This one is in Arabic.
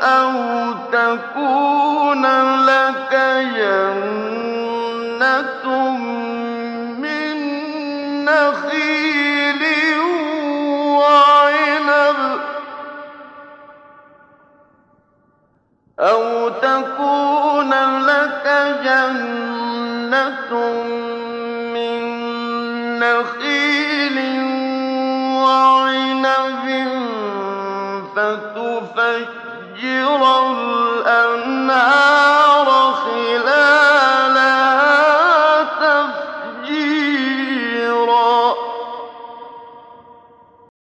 أَوْ تَكُونَ لَكَ جَنَّةٌ مِّن نَّخِيلٍ وَعِنَبٍ فَتُفَجِّرَ